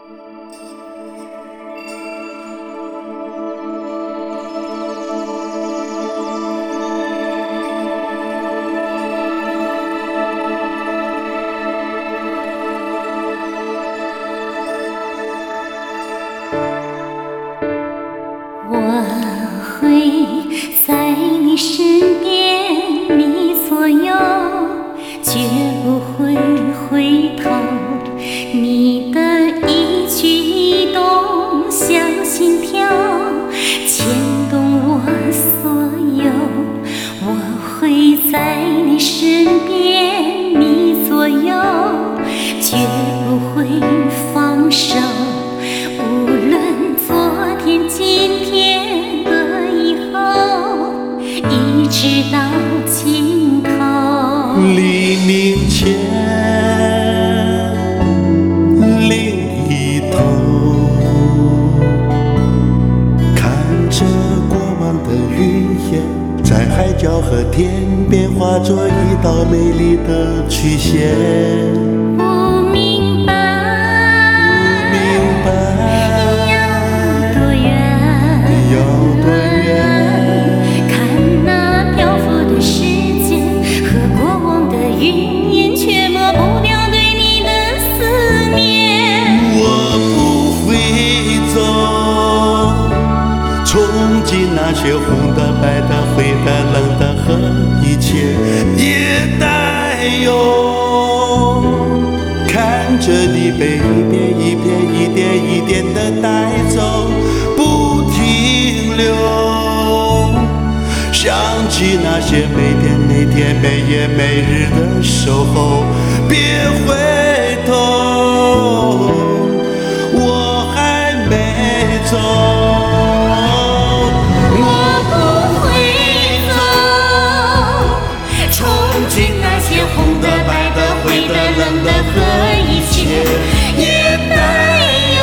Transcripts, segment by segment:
在你身边，你左右，绝不会回头。你的一举一动像心跳，牵动我所有。我会在你身边，你左右，绝不会放手。无论昨天、今天一直到尽头。 黎明前另一头，看着过往的云烟，在海角和天边化作一道美丽的曲线。憧憬那些红的、白的、灰的、冷的和一切也带有，看着你被一点一点、一点一点的带走，不停留，想起那些每天、每天、每夜、每日的守候，别回头，我还没走。 红的、白的、灰的、冷的和一切也带有，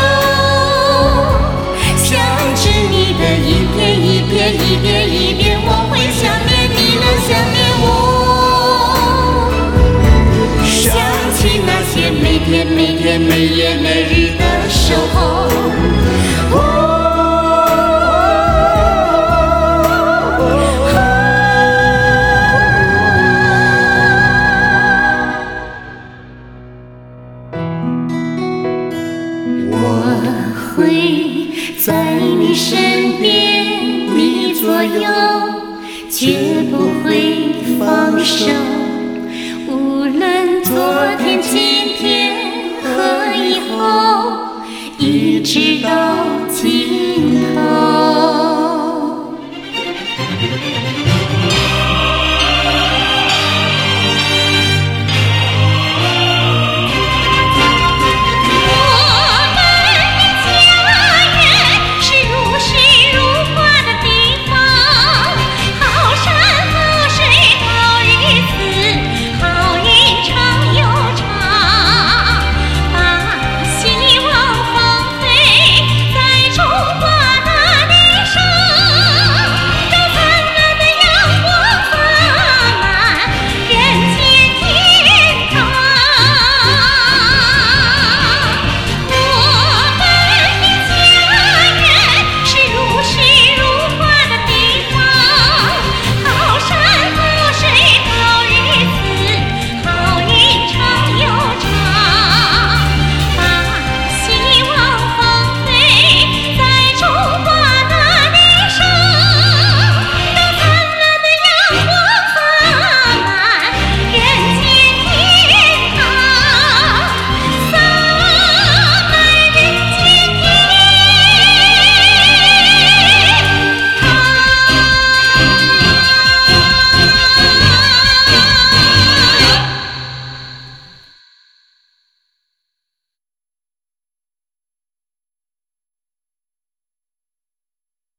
想着你的一遍一遍、一遍一遍，我会想念你能想念我。想起那些每天、每天、每夜、每日的守候。我会在你身边，你左右，绝不会放手。无论昨天、今天和以后，一直到